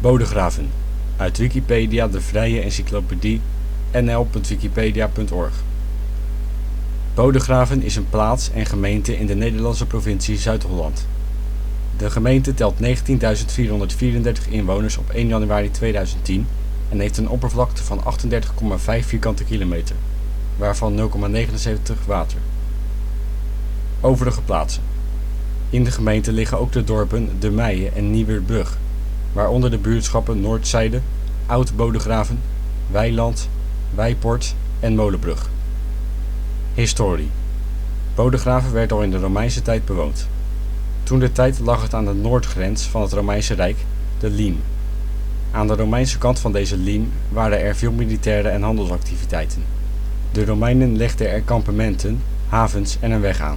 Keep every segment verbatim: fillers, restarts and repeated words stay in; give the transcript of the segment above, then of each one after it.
Bodegraven, uit Wikipedia, de vrije encyclopedie, n l punt wikipedia punt org. Bodegraven is een plaats en gemeente in de Nederlandse provincie Zuid-Holland. De gemeente telt negentienduizend vierhonderdvierendertig inwoners op één januari tweeduizend tien en heeft een oppervlakte van achtendertig komma vijf vierkante kilometer, waarvan nul komma negenenzeventig water. Overige plaatsen. In de gemeente liggen ook de dorpen De Meije en Nieuwerbrug, waaronder de buurtschappen Noordzijde, Oud-Bodegraven, Weiland, Weiport en Molenbrug. Historie. Bodegraven werd al in de Romeinse tijd bewoond. Toentertijd lag het aan de noordgrens van het Romeinse Rijk, de Liem. Aan de Romeinse kant van deze Liem waren er veel militaire en handelsactiviteiten. De Romeinen legden er kampementen, havens en een weg aan.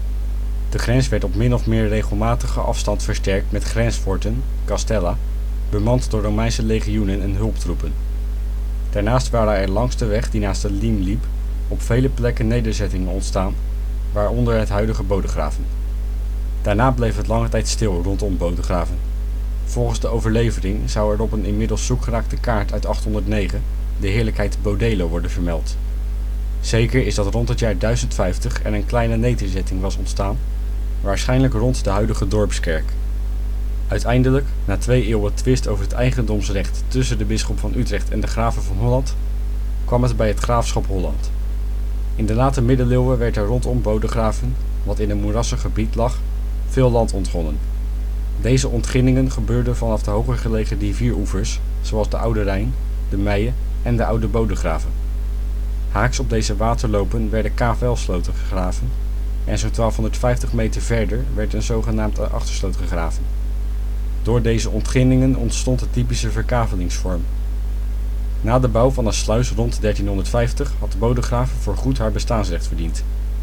De grens werd op min of meer regelmatige afstand versterkt met grensforten, castella, bemand door Romeinse legioenen en hulptroepen. Daarnaast waren er langs de weg die naast de Liem liep op vele plekken nederzettingen ontstaan, waaronder het huidige Bodegraven. Daarna bleef het lange tijd stil rondom Bodegraven. Volgens de overlevering zou er op een inmiddels zoekgeraakte kaart uit achthonderdnegen de heerlijkheid Bodelo worden vermeld. Zeker is dat rond het jaar duizend vijftig er een kleine nederzetting was ontstaan, waarschijnlijk rond de huidige dorpskerk. Uiteindelijk, na twee eeuwen twist over het eigendomsrecht tussen de bisschop van Utrecht en de graven van Holland, kwam het bij het graafschap Holland. In de late middeleeuwen werd er rondom Bodegraven, wat in een moerassig gebied lag, veel land ontgonnen. Deze ontginningen gebeurden vanaf de hoger gelegen rivieroevers, zoals de Oude Rijn, de Meije en de Oude Bodegraven. Haaks op deze waterlopen werden kavelsloten gegraven en zo'n twaalfhonderdvijftig meter verder werd een zogenaamde achtersloot gegraven. Door deze ontginningen ontstond de typische verkavelingsvorm. Na de bouw van een sluis rond dertienhonderdvijftig had Bodegraven voorgoed haar bestaansrecht verdiend.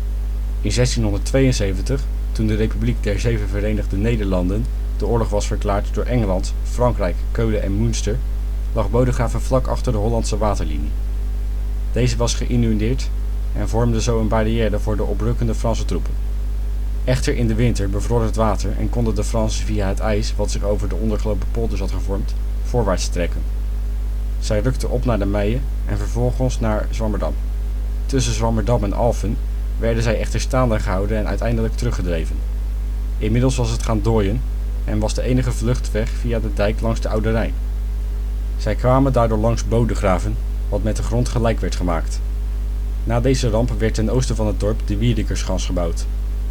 In zestienhonderdtweeënzeventig, toen de Republiek der Zeven Verenigde Nederlanden de oorlog was verklaard door Engeland, Frankrijk, Keulen en Münster, lag Bodegraven vlak achter de Hollandse waterlinie. Deze was geïnundeerd en vormde zo een barrière voor de oprukkende Franse troepen. Echter in de winter bevroor het water en konden de Fransen via het ijs, wat zich over de ondergelopen polders had gevormd, voorwaarts trekken. Zij rukten op naar de Meije en vervolgens naar Zwammerdam. Tussen Zwammerdam en Alphen werden zij echter staande gehouden en uiteindelijk teruggedreven. Inmiddels was het gaan dooien en was de enige vluchtweg via de dijk langs de Oude Rijn. Zij kwamen daardoor langs Bodegraven, wat met de grond gelijk werd gemaakt. Na deze ramp werd ten oosten van het dorp de Wierikerschans gebouwd.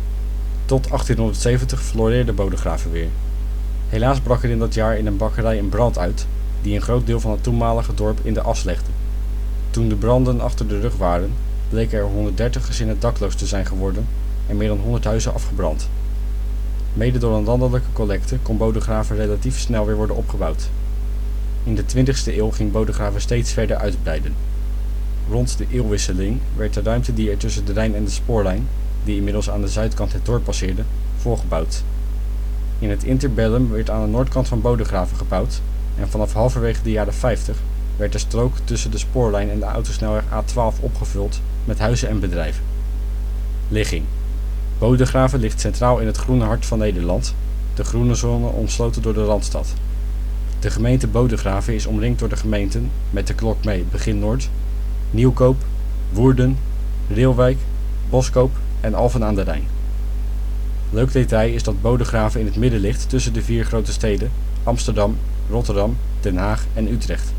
Tot achttienhonderdzeventig floreerde Bodegraven weer. Helaas brak er in dat jaar in een bakkerij een brand uit, die een groot deel van het toenmalige dorp in de as legde. Toen de branden achter de rug waren, bleken er honderddertig gezinnen dakloos te zijn geworden en meer dan honderd huizen afgebrand. Mede door een landelijke collecte kon Bodegraven relatief snel weer worden opgebouwd. In de twintigste eeuw ging Bodegraven steeds verder uitbreiden. Rond de eeuwwisseling werd de ruimte die er tussen de Rijn en de spoorlijn, die inmiddels aan de zuidkant het dorp passeerde, volgebouwd. In het interbellum werd aan de noordkant van Bodegraven gebouwd en vanaf halverwege de jaren vijftig werd de strook tussen de spoorlijn en de autosnelweg A twaalf opgevuld met huizen en bedrijven. Ligging. Bodegraven ligt centraal in het groene hart van Nederland, de groene zone omsloten door de Randstad. De gemeente Bodegraven is omringd door de gemeenten, met de klok mee Begin Noord, Nieuwkoop, Woerden, Reelwijk, Boskoop en Alphen aan de Rijn. Leuk detail is dat Bodegraven in het midden ligt tussen de vier grote steden Amsterdam, Rotterdam, Den Haag en Utrecht.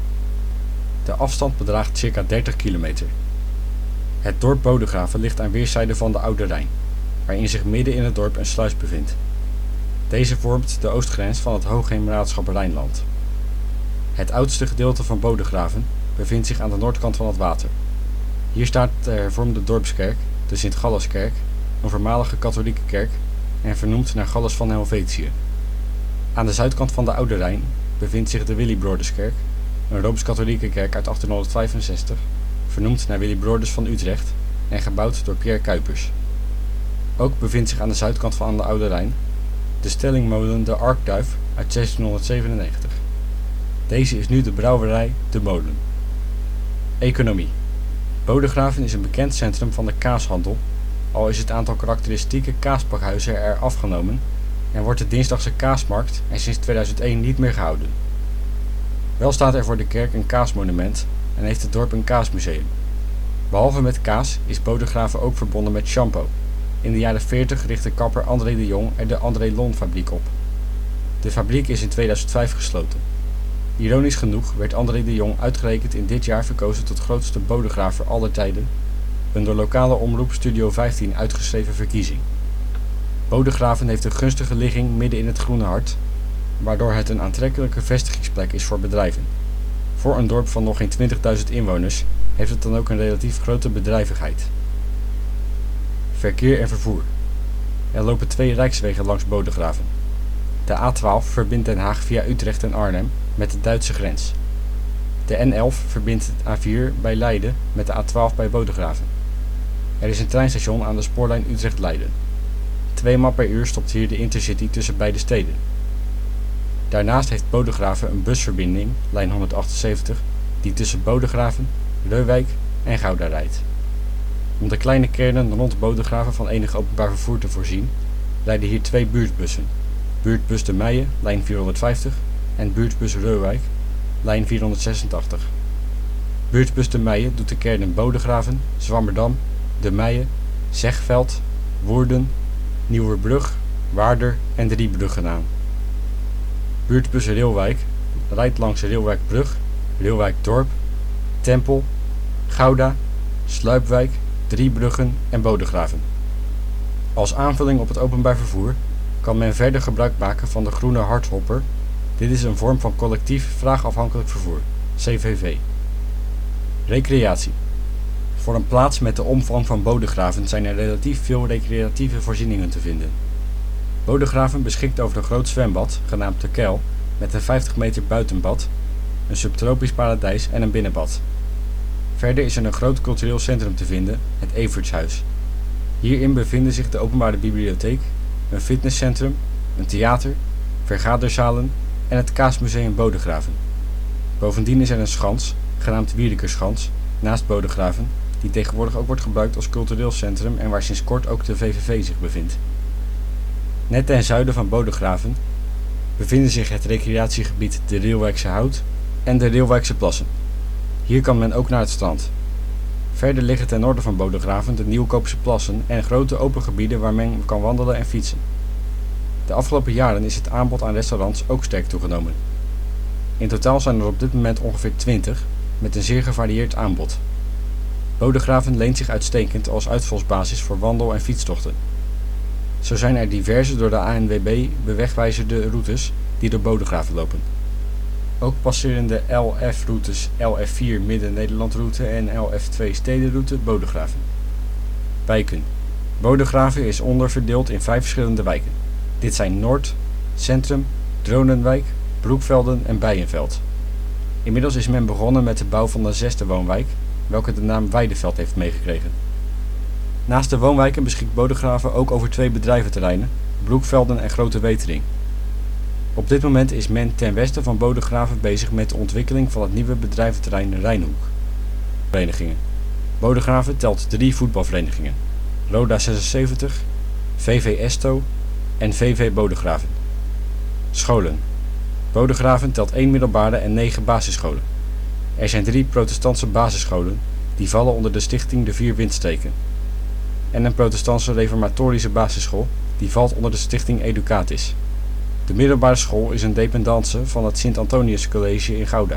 De afstand bedraagt circa dertig kilometer. Het dorp Bodegraven ligt aan weerszijden van de Oude Rijn, waarin zich midden in het dorp een sluis bevindt. Deze vormt de oostgrens van het Hoogheemraadschap Rijnland. Het oudste gedeelte van Bodegraven bevindt zich aan de noordkant van het water. Hier staat de hervormde dorpskerk, de Sint-Gallaskerk, een voormalige katholieke kerk en vernoemd naar Gallus van Helvetië. Aan de zuidkant van de Oude Rijn bevindt zich de Willibrorduskerk, een Rooms-katholieke kerk uit achttienhonderdvijfenzestig, vernoemd naar Willibrordus van Utrecht en gebouwd door Pierre Cuypers. Ook bevindt zich aan de zuidkant van de Oude Rijn de stellingmolen De Arkduif uit zestienhonderdzevenennegentig. Deze is nu de brouwerij De Molen. Economie. Bodegraven is een bekend centrum van de kaashandel, al is het aantal karakteristieke kaaspakhuizen er afgenomen en wordt de dinsdagse kaasmarkt er sinds tweeduizend één niet meer gehouden. Wel staat er voor de kerk een kaasmonument en heeft het dorp een kaasmuseum. Behalve met kaas is Bodegraven ook verbonden met shampoo. In de jaren veertig richtte kapper André de Jong er de André Lon fabriek op. De fabriek is in tweeduizend vijf gesloten. Ironisch genoeg werd André de Jong uitgerekend in dit jaar verkozen tot grootste Bodegraver aller tijden, een door lokale omroep Studio vijftien uitgeschreven verkiezing. Bodegraven heeft een gunstige ligging midden in het Groene Hart, waardoor het een aantrekkelijke vestigingsplek is voor bedrijven. Voor een dorp van nog geen twintigduizend inwoners heeft het dan ook een relatief grote bedrijvigheid. Verkeer en vervoer. Er lopen twee rijkswegen langs Bodegraven. De A twaalf verbindt Den Haag via Utrecht en Arnhem met de Duitse grens. De N elf verbindt het A vier bij Leiden met de A twaalf bij Bodegraven. Er is een treinstation aan de spoorlijn Utrecht-Leiden. Tweemaal per uur stopt hier de Intercity tussen beide steden. Daarnaast heeft Bodegraven een busverbinding, lijn honderdachtenzeventig, die tussen Bodegraven, Leuwijk en Gouda rijdt. Om de kleine kernen rond Bodegraven van enig openbaar vervoer te voorzien, rijden hier twee buurtbussen. Buurtbus De Meijen, lijn vierhonderdvijftig, en buurtbus Leuwijk, lijn vierhonderdzesentachtig. Buurtbus De Meijen doet de kernen Bodegraven, Zwammerdam, De Meijen, Zegveld, Woerden, Nieuwerbrug, Waarder en Driebruggen aan. Buurtbus Reeuwijk rijdt langs Reeuwijkbrug, Reeuwijkdorp, Tempel, Gouda, Sluipwijk, Driebruggen en Bodegraven. Als aanvulling op het openbaar vervoer kan men verder gebruik maken van de Groene Harthopper. Dit is een vorm van collectief vraagafhankelijk vervoer, C V V. Recreatie. Voor een plaats met de omvang van Bodegraven zijn er relatief veel recreatieve voorzieningen te vinden. Bodegraven beschikt over een groot zwembad, genaamd De Kuil, met een vijftig meter buitenbad, een subtropisch paradijs en een binnenbad. Verder is er een groot cultureel centrum te vinden, het Evertshuis. Hierin bevinden zich de openbare bibliotheek, een fitnesscentrum, een theater, vergaderzalen en het Kaasmuseum Bodegraven. Bovendien is er een schans, genaamd Wierikerschans, naast Bodegraven, die tegenwoordig ook wordt gebruikt als cultureel centrum en waar sinds kort ook de V V V zich bevindt. Net ten zuiden van Bodegraven bevinden zich het recreatiegebied de Reeuwijkse Hout en de Reeuwijkse Plassen. Hier kan men ook naar het strand. Verder liggen ten noorden van Bodegraven de Nieuwkoopse Plassen en grote open gebieden waar men kan wandelen en fietsen. De afgelopen jaren is het aanbod aan restaurants ook sterk toegenomen. In totaal zijn er op dit moment ongeveer twintig, met een zeer gevarieerd aanbod. Bodegraven leent zich uitstekend als uitvalsbasis voor wandel- en fietstochten. Zo zijn er diverse door de A N W B bewegwijzerde routes die door Bodegraven lopen. Ook passeren de L F-routes L F vier Midden-Nederland-route en L F twee Stedenroute Bodegraven. Wijken. Bodegraven is onderverdeeld in vijf verschillende wijken. Dit zijn Noord, Centrum, Dronenwijk, Broekvelden en Bijenveld. Inmiddels is men begonnen met de bouw van de zesde woonwijk, welke de naam Weideveld heeft meegekregen. Naast de woonwijken beschikt Bodegraven ook over twee bedrijventerreinen, Broekvelden en Grote Wetering. Op dit moment is men ten westen van Bodegraven bezig met de ontwikkeling van het nieuwe bedrijventerrein Rijnhoek. Verenigingen. Bodegraven telt drie voetbalverenigingen: Roda zesenzeventig, V V Esto en V V Bodegraven. Scholen. Bodegraven telt één middelbare en negen basisscholen. Er zijn drie protestantse basisscholen, die vallen onder de stichting De Vier Windstreken. En een protestantse reformatorische basisschool, die valt onder de stichting Educatis. De middelbare school is een dependance van het Sint-Antonius College in Gouda.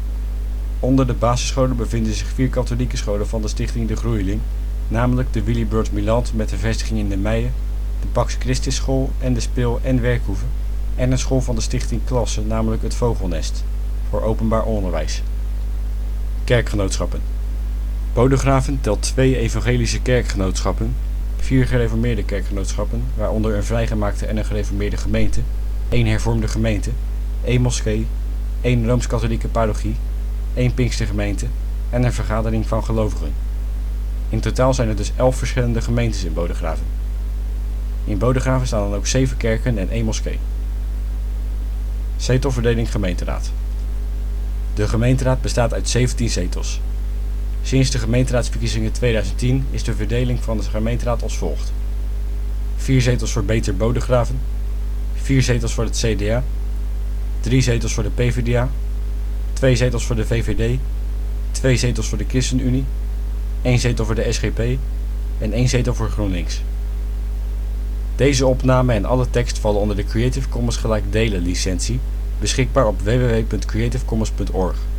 Onder de basisscholen bevinden zich vier katholieke scholen van de stichting De Groeiling, namelijk de Willibrord Milant met een vestiging in De Meijen, de Pax Christis School en de Speel- en Werkhoeve, en een school van de stichting Klasse, namelijk het Vogelnest, voor openbaar onderwijs. Kerkgenootschappen. Bodegraven telt twee evangelische kerkgenootschappen, vier gereformeerde kerkgenootschappen, waaronder een vrijgemaakte en een gereformeerde gemeente, één hervormde gemeente, één moskee, één rooms-katholieke parochie, één pinkstergemeente en een vergadering van gelovigen. In totaal zijn er dus elf verschillende gemeentes in Bodegraven. In Bodegraven staan dan ook zeven kerken en één moskee. Zetelverdeling gemeenteraad. De gemeenteraad bestaat uit zeventien zetels. Sinds de gemeenteraadsverkiezingen tweeduizend tien is de verdeling van de gemeenteraad als volgt: vier zetels voor Beter Bodegraven, vier zetels voor het C D A, drie zetels voor de P V D A, twee zetels voor de V V D, twee zetels voor de ChristenUnie, één zetel voor de S G P en één zetel voor GroenLinks. Deze opname en alle tekst vallen onder de Creative Commons gelijk delen licentie, beschikbaar op w w w punt creative commons punt org.